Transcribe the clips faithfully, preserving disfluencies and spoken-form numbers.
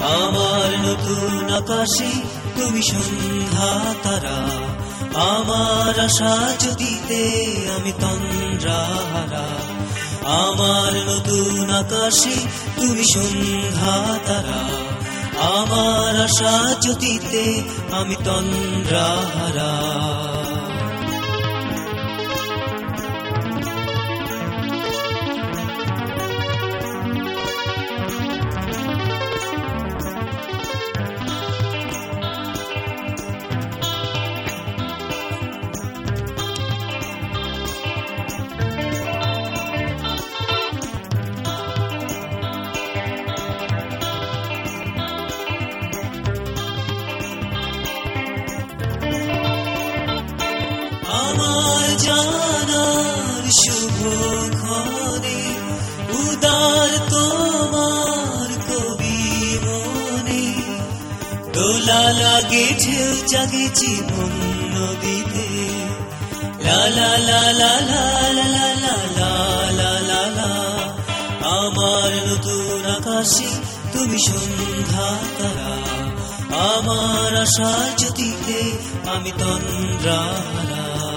আমার নতুন আকাশে তুমি সন্ধ্যা তারা, আমার আশা জ্যোতিতে আমি তন্দ্রাহারা। আমার নতুন আকাশে তুমি সন্ধ্যা তারা, আমার আশা জ্যোতিতে আমি তন্দ্রাহারা। আমার জানার শুভক্ষণে উদার তোমার কবি মনে, দোলা লাগে ঢেউ জাগে জীবন নদীতে। লা লা লা লা লা লা লা লা লা লা লা। আমার নতুন আকাশে তুমি সন্ধ্যা তারা, আমার আশা জ্যোতিতে আমি তন্দ্রাহারা।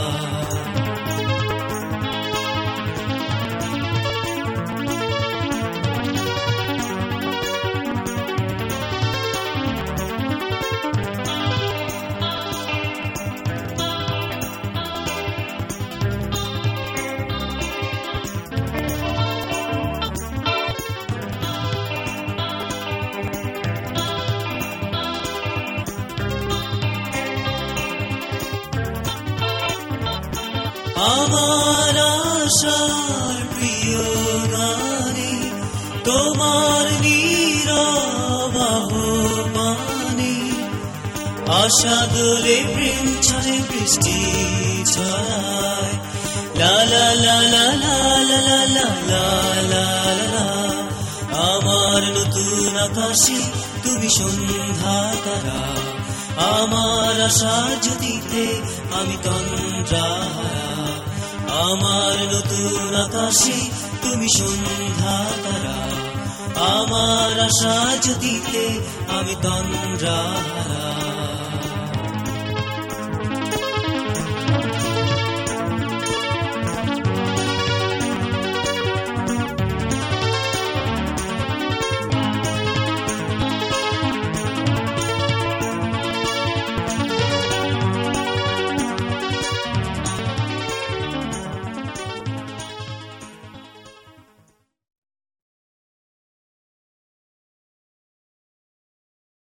আমার আশার প্রিয় গানে তোমার নীরব আহ্বানে, আশা দোলে প্রেম ছড়ে বৃষ্টি ছড়ায়। লা লা লা লা লা লা লা লা লা লা লা। আমার নতুন আকাশে তুমি সন্ধ্যা তারা, আমার আশা জ্যোতিতে আমি তন্দ্রাহারা। আমার নতুন আকাশে তুমি সন্ধ্যা তারা, আমার আশা জ্যোতিতে আমি তন্দ্রাহারা।